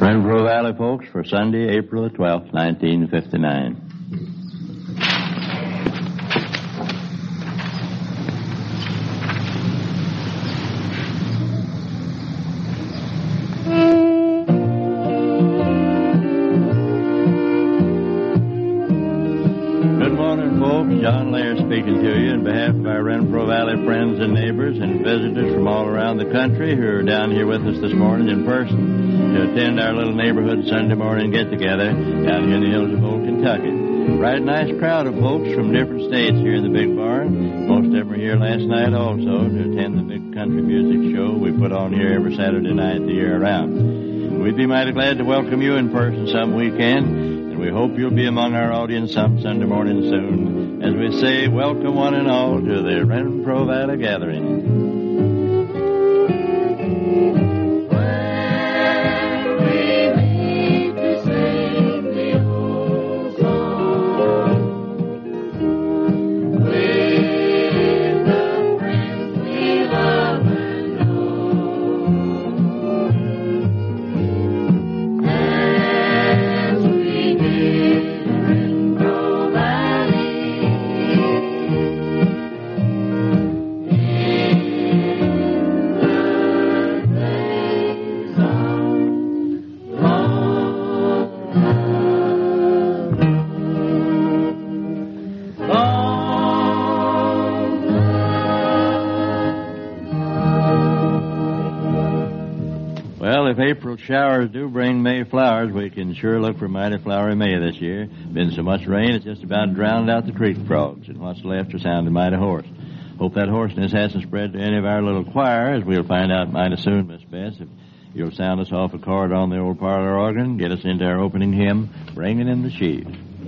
Renfrew Valley, folks, for Sunday, April the 12th, 1959. John Lair speaking to you on behalf of our Renfrew Valley friends and neighbors and visitors from all around the country who are down here with us this morning in person to attend our little neighborhood Sunday morning get-together down here in the hills of old Kentucky. Right nice crowd of folks from different states here in the big barn. Most of them were here last night also to attend the big country music show we put on here every Saturday night the year around. We'd be mighty glad to welcome you in person some weekend, and we hope you'll be among our audience some Sunday morning soon. As we say, welcome one and all to the Renfrew Valley Gathering. If April showers do bring May flowers, we can sure look for mighty flowery May this year. Been so much rain, it's just about drowned out the creek frogs, and what's left are sounding mighty hoarse. Hope that hoarseness hasn't spread to any of our little choir, as we'll find out mighty soon, Miss Bess, if you'll sound us off a chord on the old parlor organ, get us into our opening hymn, Bringing in the Sheaves.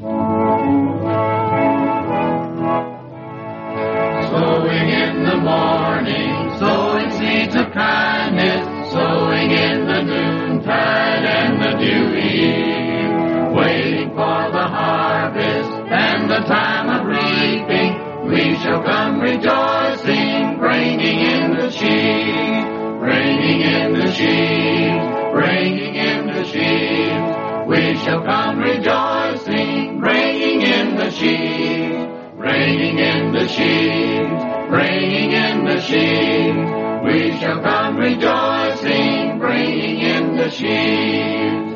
Sowing in the morning, sowing seeds of kindness, sowing in the noontide and the dewy eve, waiting for the harvest and the time of reaping, we shall come rejoicing, bringing in the sheaves, bringing in the sheaves, bringing in the sheaves, we shall come rejoicing, bringing in the sheaves, bringing in the sheaves, bringing in the sheaves, we shall come rejoicing, bringing in the sheaves.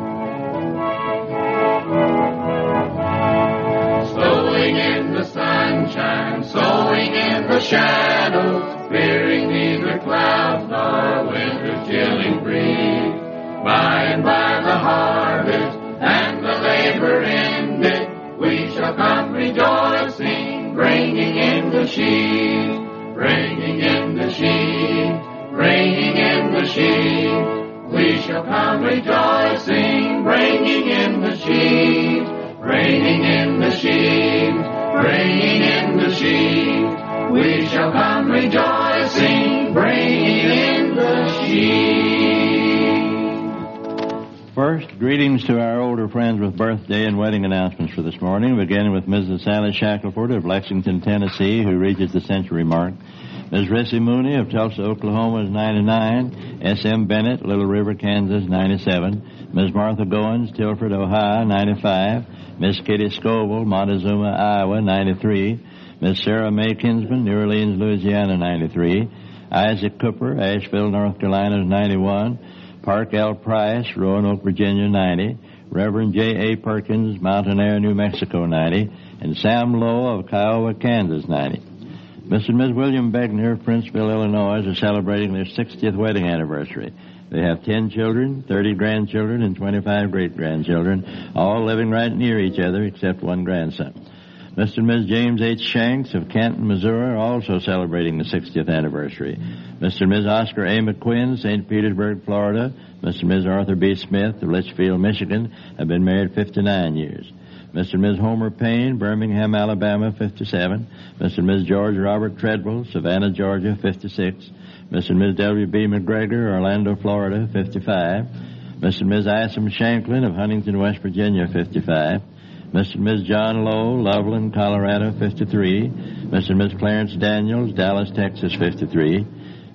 Sowing in the sunshine, sowing in the shadows, fearing neither clouds nor winter's chilling breeze. By and by the harvest and the labor ended, we shall come rejoicing, bringing in the sheaves, bringing in the sheaves, bringing in the sheaves, we shall come rejoicing, bringing in the sheaves, bringing in the sheaves, bringing in the sheaves, we shall come rejoicing, bringing in the sheaves. First, greetings to our older friends with birthday and wedding announcements for this morning, beginning with Mrs. Sally Shackelford of Lexington, Tennessee, who reaches the century mark. Ms. Rissy Mooney of Tulsa, Oklahoma is 99. S.M. Bennett, Little River, Kansas, 97. Ms. Martha Goins, Tilford, Ohio, 95. Miss Kitty Scoville, Montezuma, Iowa, 93. Miss Sarah May Kinsman, New Orleans, Louisiana, 93. Isaac Cooper, Asheville, North Carolina, 91. Park L. Price, Roanoke, Virginia, 90. Reverend J. A. Perkins, Mountain Air, New Mexico, 90. And Sam Lowe of Kiowa, Kansas, 90. Mr. and Ms. William Begner of Princeville, Illinois, are celebrating their 60th wedding anniversary. They have 10 children, 30 grandchildren, and 25 great-grandchildren, all living right near each other except one grandson. Mr. and Ms. James H. Shanks of Canton, Missouri, are also celebrating the 60th anniversary. Mr. and Ms. Oscar A. McQuinn, St. Petersburg, Florida, Mr. and Ms. Arthur B. Smith of Litchfield, Michigan, have been married 59 years. Mr. and Ms. Homer Payne, Birmingham, Alabama, 57. Mr. and Ms. George Robert Treadwell, Savannah, Georgia, 56. Mr. and Ms. W.B. McGregor, Orlando, Florida, 55. Mr. and Ms. Isom Shanklin of Huntington, West Virginia, 55. Mr. and Ms. John Lowe, Loveland, Colorado, 53. Mr. and Ms. Clarence Daniels, Dallas, Texas, 53.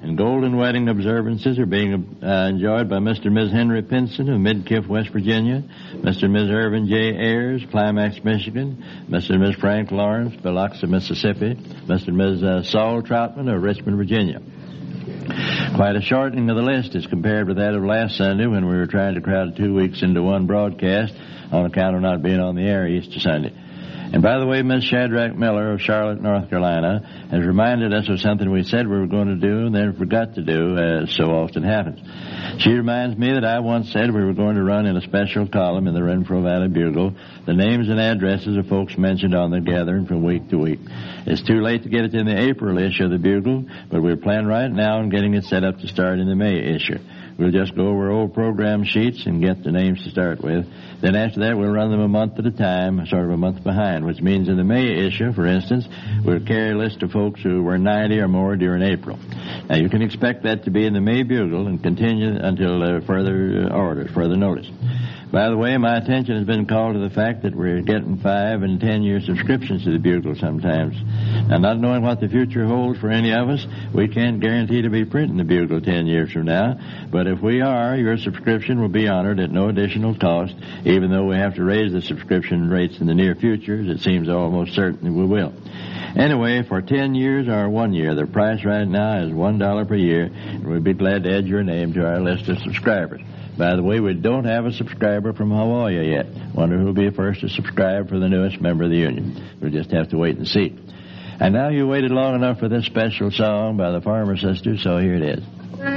And golden wedding observances are being enjoyed by Mr. and Ms. Henry Pinson of Midkiff, West Virginia, Mr. and Ms. Irvin J. Ayers, Climax, Michigan, Mr. and Ms. Frank Lawrence, Biloxi, Mississippi, Mr. and Ms. Saul Troutman of Richmond, Virginia. Quite a shortening of the list as compared with that of last Sunday when we were trying to crowd 2 weeks into one broadcast on account of not being on the air Easter Sunday. And by the way, Ms. Shadrach Miller of Charlotte, North Carolina, has reminded us of something we said we were going to do and then forgot to do, as so often happens. She reminds me that I once said we were going to run in a special column in the Renfro Valley Bugle the names and addresses of folks mentioned on the gathering from week to week. It's too late to get it in the April issue of the Bugle, but we're planning right now on getting it set up to start in the May issue. We'll just go over old program sheets and get the names to start with. Then after that, we'll run them a month at a time, sort of a month behind, which means in the May issue, for instance, we'll carry a list of folks who were 90 or more during April. Now, you can expect that to be in the May Bugle and continue until further notice. By the way, my attention has been called to the fact that we're getting 5 and 10-year subscriptions to the Bugle sometimes. Now, not knowing what the future holds for any of us, we can't guarantee to be printing the Bugle 10 years from now. But if we are, your subscription will be honored at no additional cost, even though we have to raise the subscription rates in the near future, as it seems almost certain we will. Anyway, for 10 years or 1 year, the price right now is $1 per year, and we'd be glad to add your name to our list of subscribers. By the way, we don't have a subscriber from Hawaii yet. Wonder who'll be first to subscribe for the newest member of the union. We'll just have to wait and see. And now you waited long enough for this special song by the Farmer Sisters, so here it is.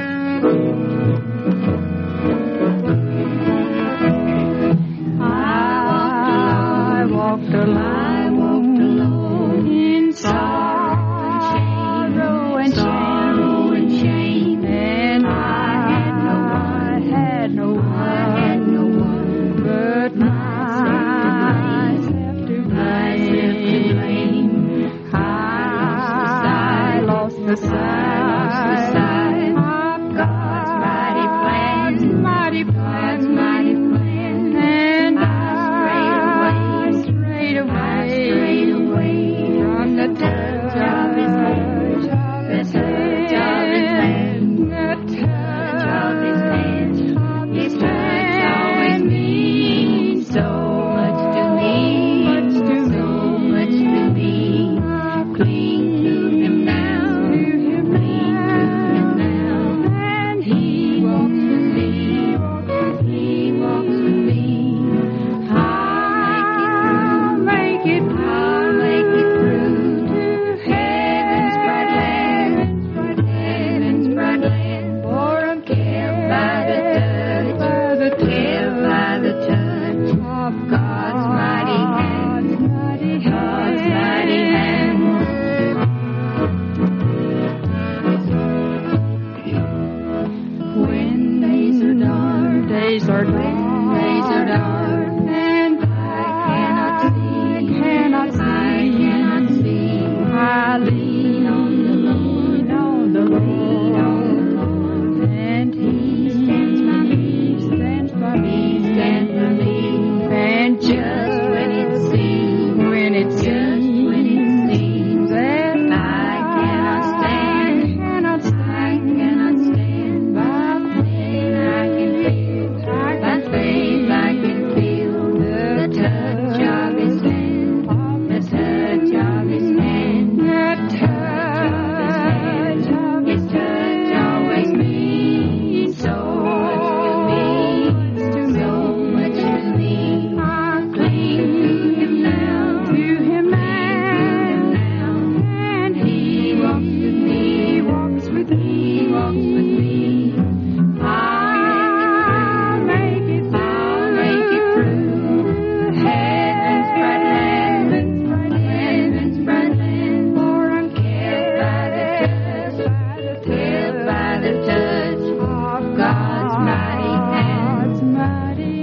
I walked alone in sorrow and shame, and I had no one but myself to blame. I lost the sight of God's mighty plans, and I strayed away from the touch of His hand, the touch of His hand, the touch of His hand. His touch always means so much to me, so much to me. Cling to Him now, cling to Him now, and He walks with me, He walks with me. I'll make it through to heaven's bright land, for I'm kept by the touch of God's mighty hand, God's mighty hand. When days are dark, and I cannot see, I lean on the Lord, and He stands by me, and just when it seems that I cannot stand, by faith I can feel the touch of His hand, the touch of His hand, the touch of His touch always means so much to me. I cling to Him now, and He walks with me, I'll make it through heaven's bright land, for I'm kept by the touch of God's mighty hand, God's mighty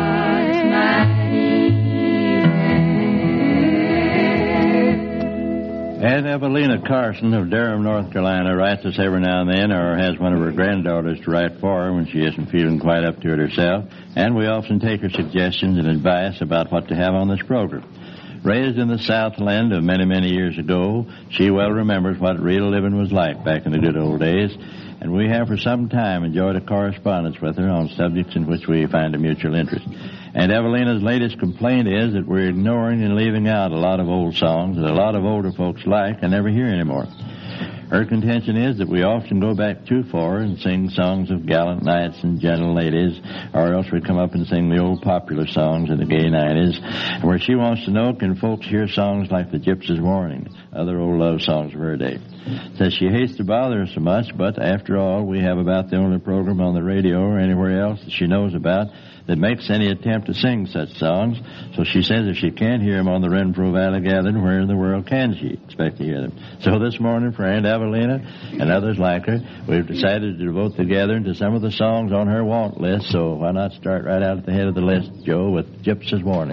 hand. Aunt Evelina Carson of Durham, North Carolina, writes us every now and then, or has one of her granddaughters to write for her when she isn't feeling quite up to it herself, and we often take her suggestions and advice about what to have on this program. Raised in the Southland of many, many years ago, she well remembers what real living was like back in the good old days, and we have for some time enjoyed a correspondence with her on subjects in which we find a mutual interest. And Evelina's latest complaint is that we're ignoring and leaving out a lot of old songs that a lot of older folks like and never hear anymore. Her contention is that we often go back too far and sing songs of gallant knights and gentle ladies, or else we come up and sing the old popular songs of the gay 90s, where she wants to know, can folks hear songs like the Gypsy's Warning, other old love songs of her day. Says she hates to bother us so much, but after all, we have about the only program on the radio or anywhere else that she knows about that makes any attempt to sing such songs. So she says if she can't hear them on the Renfro Valley Gathering, where in the world can she expect to hear them? So this morning, for Aunt Evelina and others like her, we've decided to devote the gathering to some of the songs on her want list. So why not start right out at the head of the list, Joe, with Gypsy's Warning.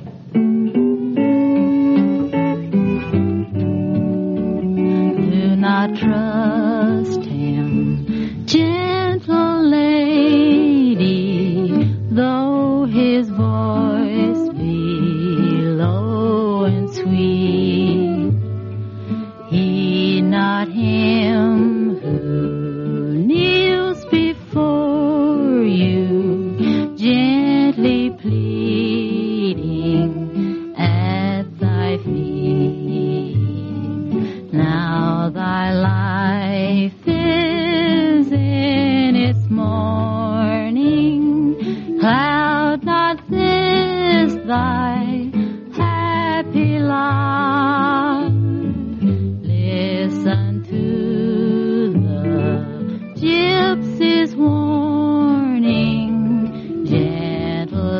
Do not trust him, gentle lady, though his voice be low and sweet. Heed not him who kneels before you, gently pleading at thy feet. Now thy life is in its morning. Cloud not this thy happy lot. Listen to the gypsy's warning. Gentle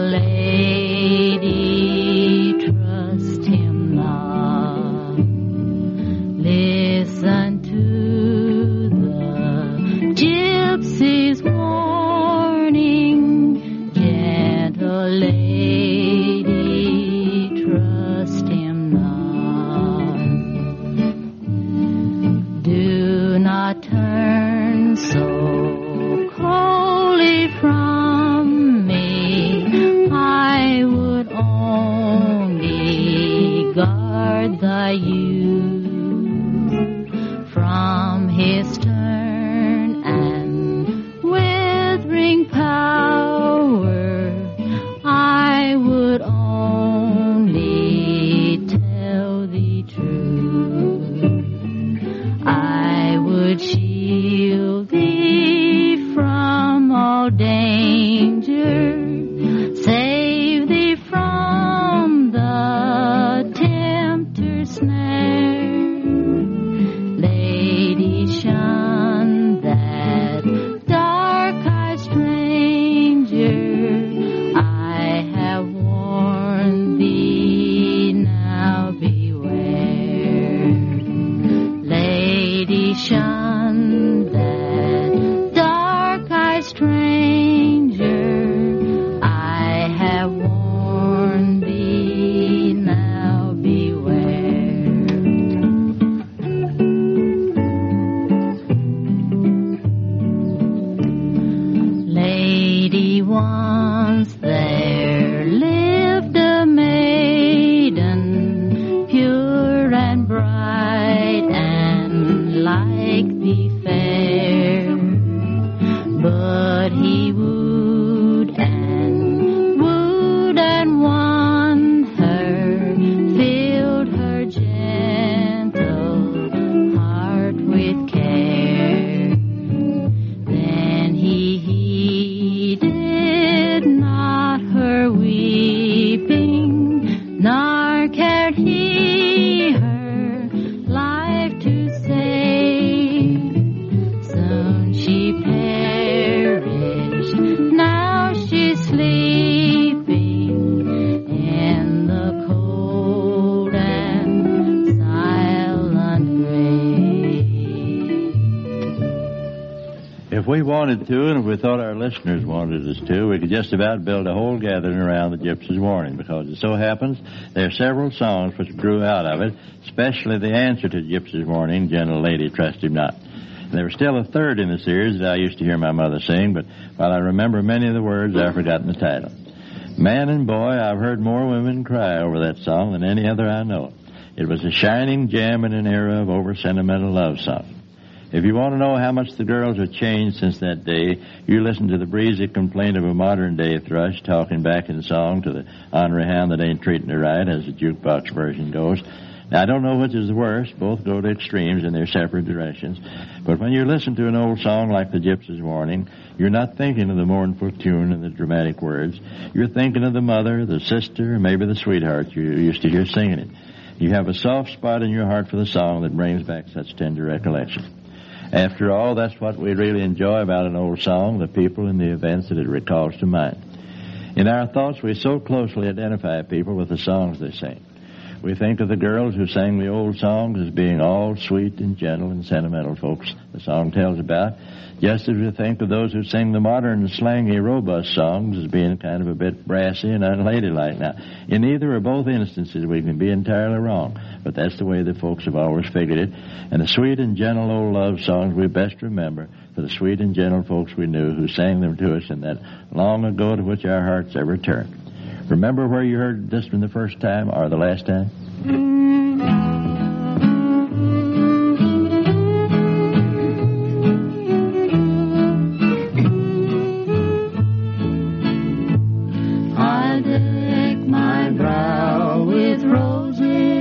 lady, trust him not. Listen to the gypsy's warning. Gentle lady, trust him not. Do not turn so coldly from me. I would only guard thy youth from his stern and withering power. I would only tell thee truth. I would shield thee from all danger, save thee from the tempter's snare. Lady, shun that dark-eyed stranger. I have warned thee, now beware. Lady, shun that dark-eyed stranger. I have warned thee, now beware. Lady, once there lived a maiden, pure and bright and like thee fair. But he wooed and won her, filled her gentle heart with care. Then he heeded not her weeping, nor cared he her life to save. Soon she perished, now she's sleeping in the cold and silent grave. If we wanted to, and if we thought our listeners wanted us to, we could just about build a whole gathering around the Gypsy's Warning, because it so happens there are several songs which grew out of it, especially the answer to Gypsy's Warning, Gentle Lady, Trust Him Not. And there was still a third in the series that I used to hear my mother sing, but while I remember many of the words, I've forgotten the title. Man and boy, I've heard more women cry over that song than any other I know. It was a shining gem in an era of over-sentimental love songs. If you want to know how much the girls have changed since that day, you listen to the breezy complaint of a modern-day thrush talking back in song to the ornery hound that ain't treating her right, as the jukebox version goes. Now, I don't know which is the worst. Both go to extremes in their separate directions. But when you listen to an old song like The Gypsy's Warning, you're not thinking of the mournful tune and the dramatic words. You're thinking of the mother, the sister, maybe the sweetheart you used to hear singing it. You have a soft spot in your heart for the song that brings back such tender recollections. After all, that's what we really enjoy about an old song, the people and the events that it recalls to mind. In our thoughts, we so closely identify people with the songs they sing. We think of the girls who sang the old songs as being all sweet and gentle and sentimental folks the song tells about, just as we think of those who sing the modern, slangy, robust songs as being kind of a bit brassy and unladylike. Now, in either or both instances, we can be entirely wrong, but that's the way the folks have always figured it. And the sweet and gentle old love songs we best remember for the sweet and gentle folks we knew who sang them to us in that long ago to which our hearts ever turned. Remember where you heard this one the first time or the last time? I'll deck my brow with roses.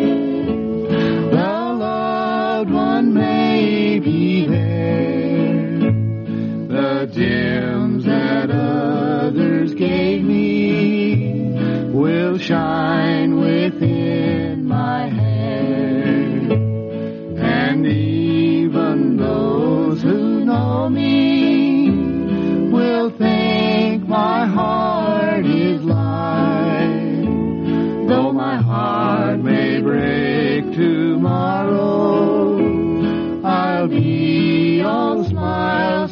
The loved one may be there. The gems that others gave me will shine within my hair, and even those who know me will think my heart is light. Though my heart may break tomorrow, I'll be all smiles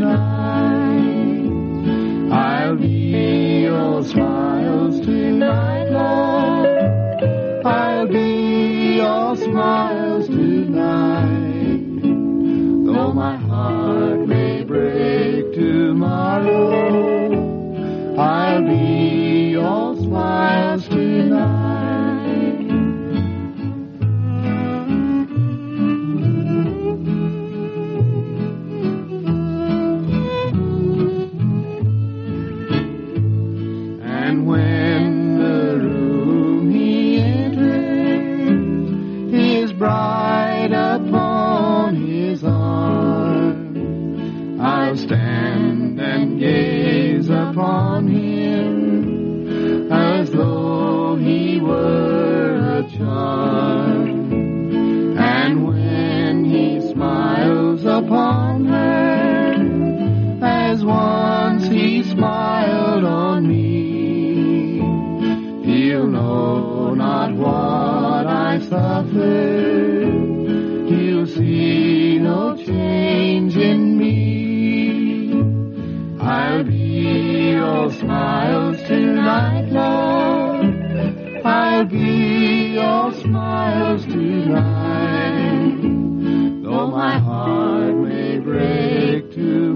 tonight. I'll be all smiles tonight, Lord. I'll be all smiles tonight. Though my heart may break tomorrow, I'll be all smiles tonight. And when the room he enters is bright upon his arm, I'll stand and gaze upon him as though he were a charm. And when he smiles upon her as once he smiled on me, he'll know not what I suffered. He'll see no change in me. I'll be all smiles tonight, Lord. I'll be all smiles tonight. Though my heart may break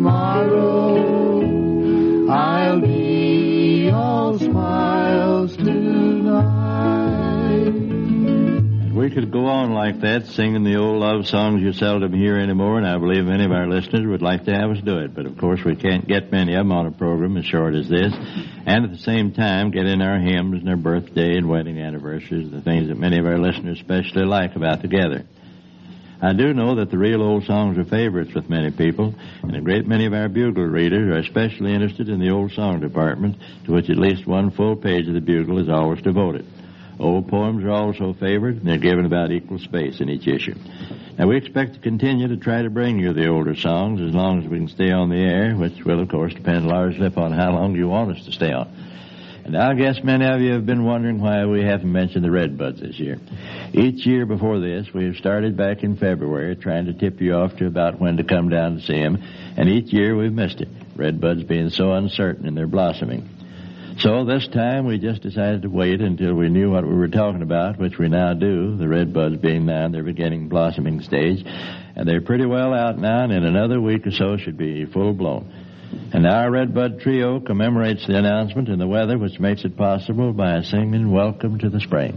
tomorrow, I'll be all smiles tonight. We could go on like that, singing the old love songs you seldom hear anymore, and I believe many of our listeners would like to have us do it. But, of course, we can't get many of them on a program as short as this, and at the same time get in our hymns and our birthday and wedding anniversaries, the things that many of our listeners especially like about together. I do know that the real old songs are favorites with many people, and a great many of our Bugle readers are especially interested in the old song department, to which at least one full page of the Bugle is always devoted. Old poems are also favored, and they're given about equal space in each issue. Now, we expect to continue to try to bring you the older songs as long as we can stay on the air, which will, of course, depend largely upon how long you want us to stay on. And I guess many of you have been wondering why we haven't mentioned the Redbuds this year. Each year before this, we have started back in February trying to tip you off to about when to come down to see them, and each year we've missed it, Redbuds being so uncertain in their blossoming. So this time we just decided to wait until we knew what we were talking about, which we now do, the Redbuds being now in their beginning blossoming stage. And they're pretty well out now, and in another week or so should be full blown. And our Redbud Trio commemorates the announcement in the weather, which makes it possible by singing Welcome to the Spring.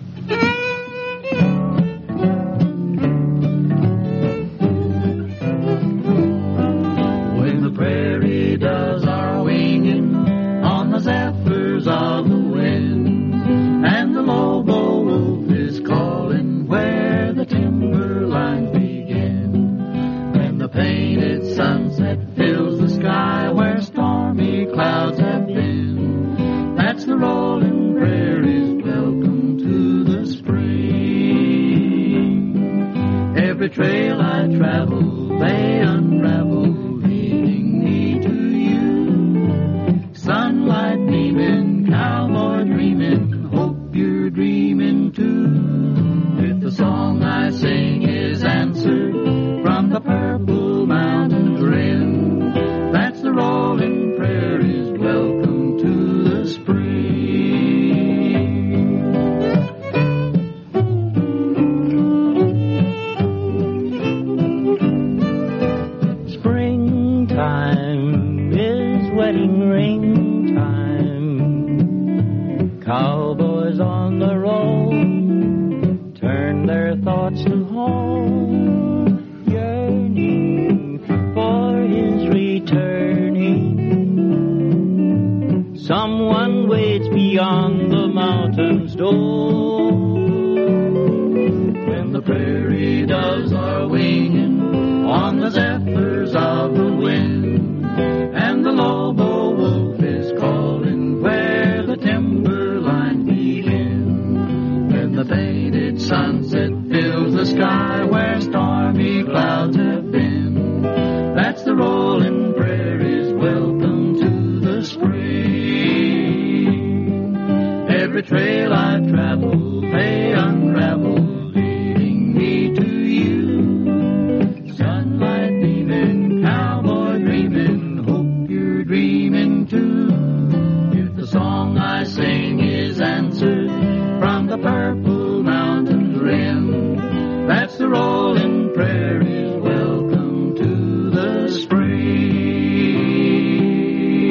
When the prairie does our winging on the zephyrs of the wind, and the lobo wolf is calling where the timberlines begin, when the painted sunset fills the sky where stormy clouds have been, that's the rolling prairie's welcome to the spring. Every trail I travel, they unravel, leading me to you. Sunlight beaming, cowboy dreaming, hope you're dreaming too. If the song I sing is answered from the purple mountains rim, that's the rolling prairie's welcome to the spring. Springtime is wedding ring time. Cowboys on the road turn their thoughts to home, yearning for his returning. Someone waits beyond the mountain's door. When the prairie doves are winging on the zephyrs of the wind, and the lobo wolf is calling where the timberlines begin, when the faded sunset fills the sky where stormy clouds have been, that's the rolling prairie's welcome to the spring. Every trail I travel, they unravel, leading me to you. Sunlight beaming, cowboy dreaming, hope you're dreaming too. If the song I sing is answered from the purple mountains rim, that's the rolling prairie's welcome to the spring.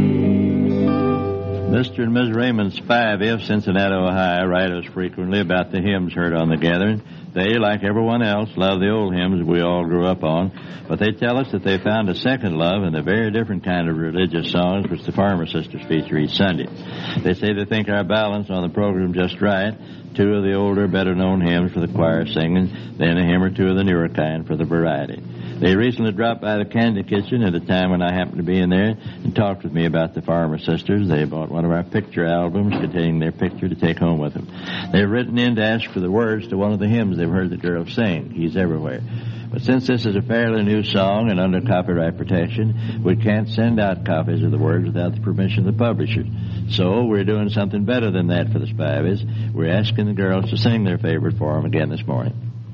Mr. and Ms. Raymond's 5 of Cincinnati, Ohio, write us frequently about the hymns heard on the gathering. They, like everyone else, love the old hymns we all grew up on, but they tell us that they found a second love in a very different kind of religious songs which the Farmer Sisters feature each Sunday. They say they think our balance on the program just right. 2 of the older, better-known hymns for the choir singing, then a hymn or 2 of the newer kind for the variety. They recently dropped by the Candy Kitchen at a time when I happened to be in there and talked with me about the Farmer Sisters. They bought one of our picture albums containing their picture to take home with them. They've written in to ask for the words to one of the hymns they've heard the girls sing, He's Everywhere. But since this is a fairly new song and under copyright protection, we can't send out copies of the words without the permission of the publishers. So we're doing something better than that for the Spivies. We're asking the girls to sing their favorite for them again this morning.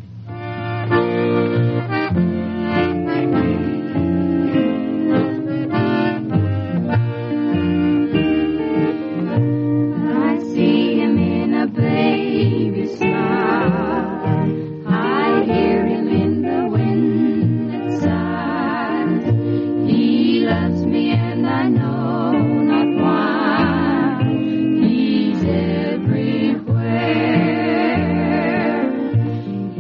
I see him in a baby smile. I hear him in the wind that sighs. He loves me and I know not why. He's everywhere.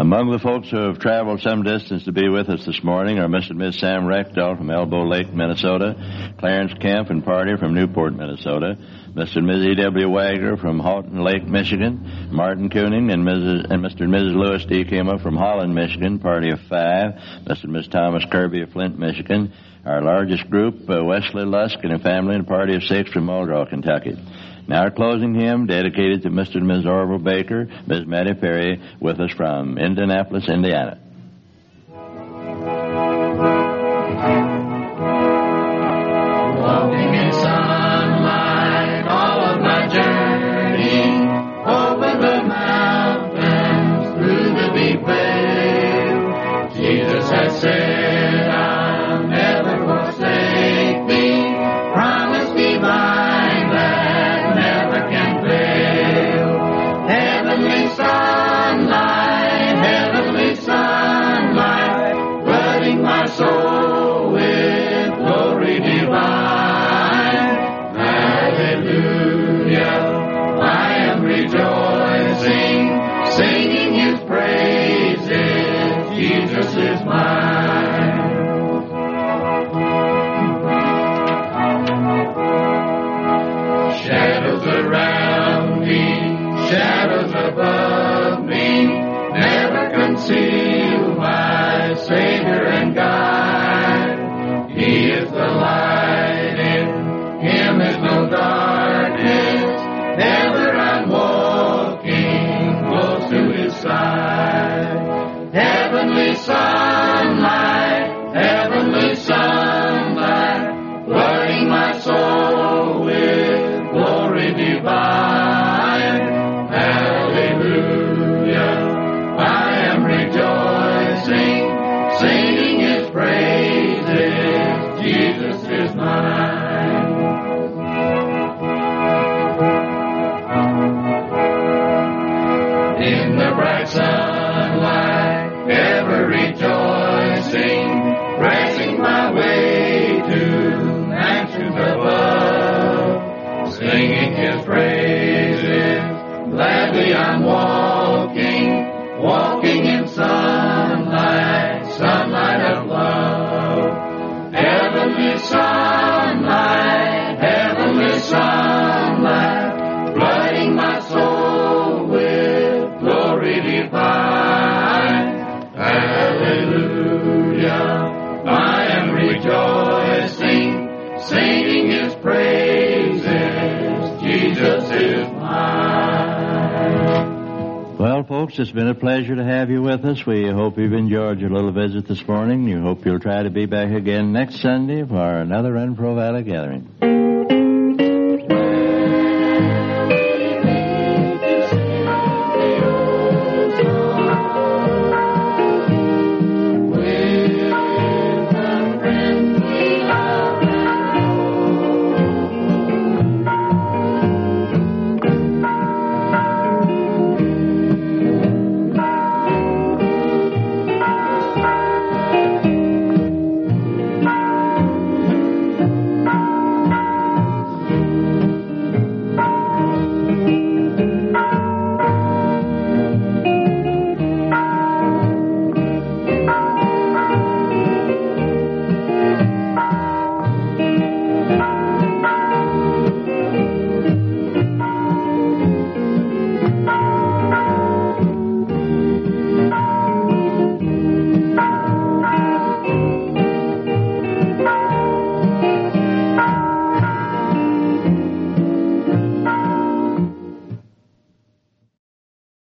Among the folks who have traveled some distance to be with us this morning are Mr. and Miss Sam Reckdahl from Elbow Lake, Minnesota, Clarence Kemp and party from Newport, Minnesota, Mr. and Ms. E.W. Wagner from Halton Lake, Michigan, Martin Cooning and Mr. and Mrs. Lewis D. Kimma from Holland, Michigan, party of 5, Mr. and Miss Thomas Kirby of Flint, Michigan, our largest group, Wesley Lusk and a family, and a party of 6 from Muldraugh, Kentucky. Now our closing hymn dedicated to Mr. and Ms. Orville Baker, Ms. Mattie Perry, with us from Indianapolis, Indiana. Walking in sunlight all of my journey, over the mountains, through the deep vale. Jesus has said, I'll never forsake thee, promise divine that never can fail. Heavenly sunlight, flooding my soul with glory divine. Hallelujah, I am rejoicing, singing his praises, Jesus is mine. Shadows around me, shadows above me, never conceal my Savior and guide. He is the light, in him is no darkness, ever I'm walking close to his side. Heavenly sunlight, flooding my soul with glory divine. Hallelujah, I am rejoicing, singing his praises, Jesus is mine. In the bright sunlight, ever rejoicing, pressing my way to mansions above, singing his praises, gladly I'm walking in sunlight of love. Heavenly sunlight, flooding my soul with glory divine. Hallelujah, I am rejoicing, singing his praises, Jesus is mine. Well, folks, it's been a pleasure to have you with us. We hope you've enjoyed your little visit this morning. We hope you'll try to be back again next Sunday for another Renfro Valley gathering.